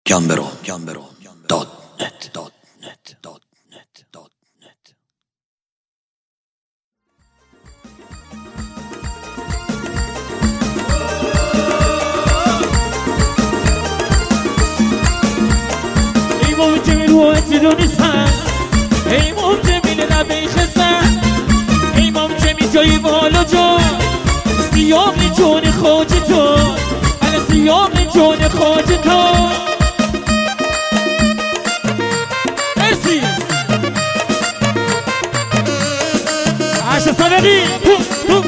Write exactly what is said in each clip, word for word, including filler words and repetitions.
گمبرو گمبرو دات نت دات نت دات نت دات نت. ایمام جمیل وقت دونستن، ایمام جمیل لبه خستن، ایمام جمیل جای بالا جا سیام جون خوج تو، علی سیام جون خوج تو. مرسی عشق صدقی تو تو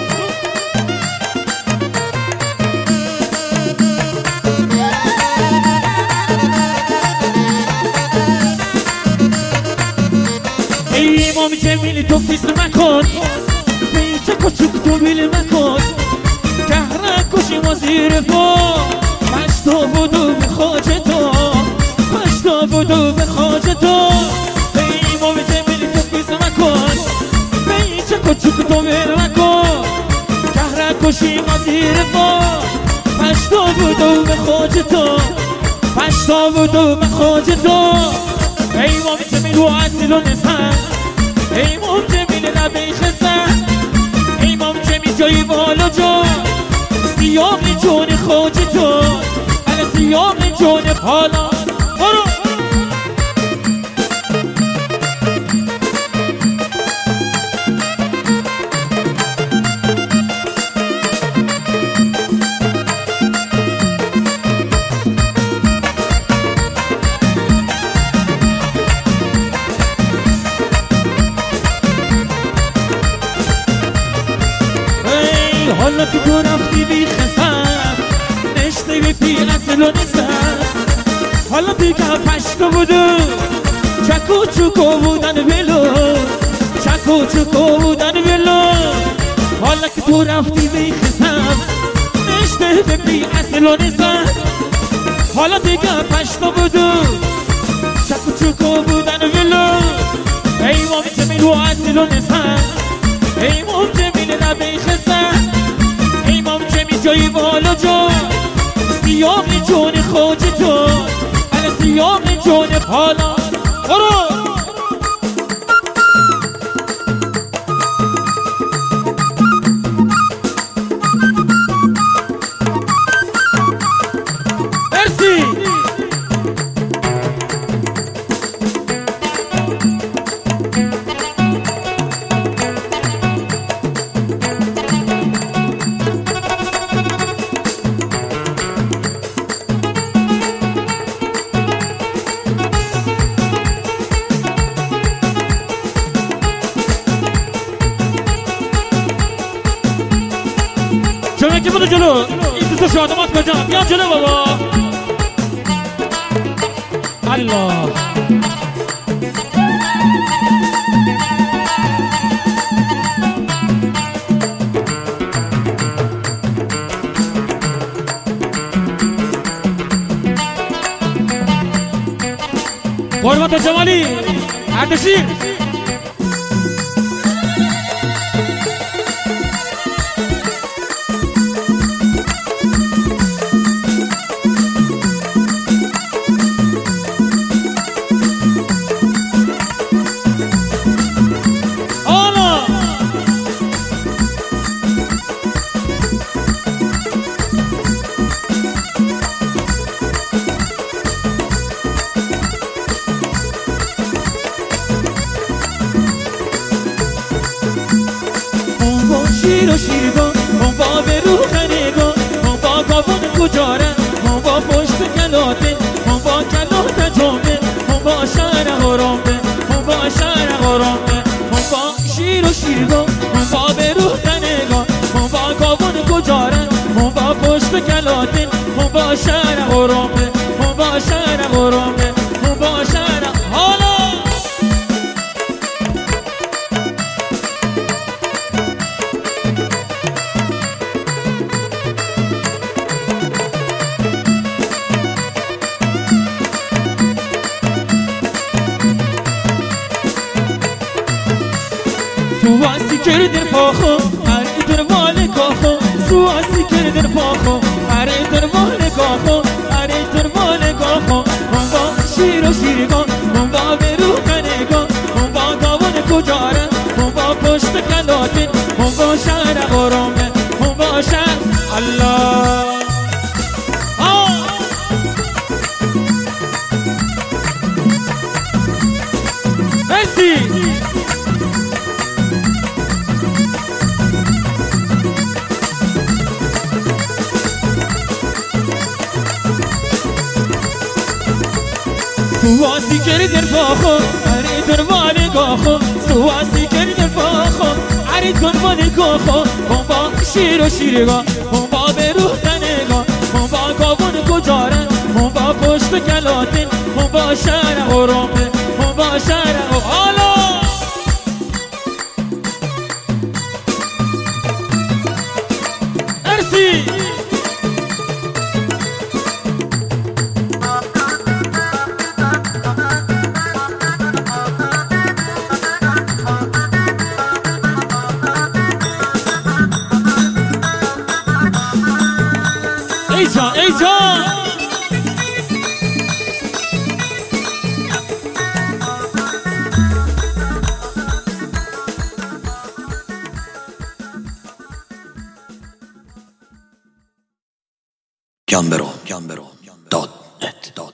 ایمام جمیل تو فیس مکن، بیچه کچک تو بیل مکن، کهرک کشیم و زیر پا پشتا بودو به خاج تو، پشتا بودو به خاج تو. ایمام جمیل تو فیس مکن، بیچه کچک تو بیل مکن، کهرک کشیم و زیر پا پشتا بودو به خاج تو، پشتا بودو به خاج تو. ایمام جمیل و اصیل و نسن، ایمام جمیل لبه خستن، ایمام جمیل جای بالا جا سیام جون خوج تو، علی سیام جون حالا برو. حالا که تو رفتی بی خسن، نشته بی پی اصل و نسن، حالا دیگه پشتو بودو چکو چکو بودن بلو، چکو چکو بودن بلو. حالا که تو رفتی بی خسن، نشته بی پی اصل و نسن، حالا دیگه پشتو بودو چکو چکو بودن بلو. ایمام جمیل و اصل و نسن، ایمام جمیل لبه خسن، ایمام جمیل جای بالا جا سیام جون خوج تو، علی سیام جون حالا برو. مرسی جمعه که برو جلو، این دوست شادمات کجا؟ بیان جلو بابا. الله قربت جمالی اردشیر. شیر و شیرگان اون با به رو خنگان، اون با کابون کجاره، اون با پشت کلاته، اون با کلات جامعه، اون با شهر حرامه، اون با شهر حرامه. اون با شیر و شیرگان اون با به رو خنگان، اون با کابون کجاره، اون با پشت کلاته، اون با شهر حرامه، اون با شهر حرامه، اون با شهر حالا. سواسی کردن پاخو هر در مال کاخو، سواسی کردن پاخو هر در مال کاخو، هر در مال کاخو. کجاره هم با پشت کلاتین هم با شهر غرامه هم با شهر الله مرسی سواسی کردن فاخو عرید دنبال گاخو سواسی کردن فاخو عرید دنبال گاخو هم با شیر و شیرگا هم با بروح تنگا هم با کابون کجاره هم با پشت کلاتین هم با شهر غرامه هم با شهر غالا ارسی ای جان ای جان گمبرو گمبرو دات نت